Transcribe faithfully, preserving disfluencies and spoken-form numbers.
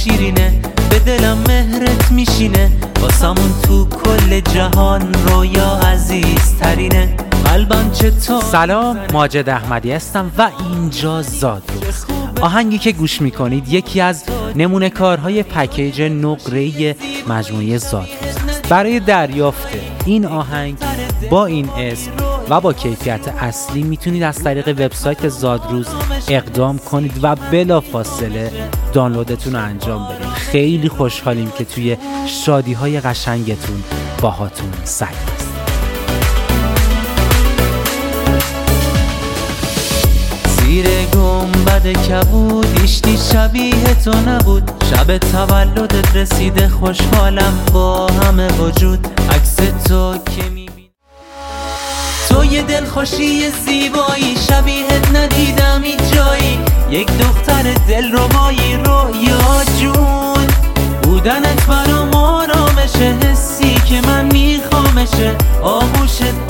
شیرینه، به دلم مهرت میشینه، واسمون تو کل جهان رویا عزیز ترینه. قلبم چطور؟ سلام، ماجد احمدی هستم و اینجا زادروز. آهنگی که گوش میکنید یکی از نمونه کارهای پکیج نقره‌ای مجموعه زادروز است. برای دریافت این آهنگ با این اسم و با کیفیت اصلی میتونید از طریق وبسایت زادروز اقدام کنید و بلافاصله دانلودتون رو انجام بدید. خیلی خوشحالیم که توی شادی‌های قشنگتون باهاتون سعی است. زیر گنبد کبود ایشتی شبیه تو نبود، شب تولدت رسیده خوشحالم با همه وجود. عکس تو که میبینم تو یه دلخوشی زیبایی، شبیهت ندیدم هیچ جایی، یک دختر دلربایی رویا جون. بودنت برام آرامشه، حسی که من میخوامشه، آغوشت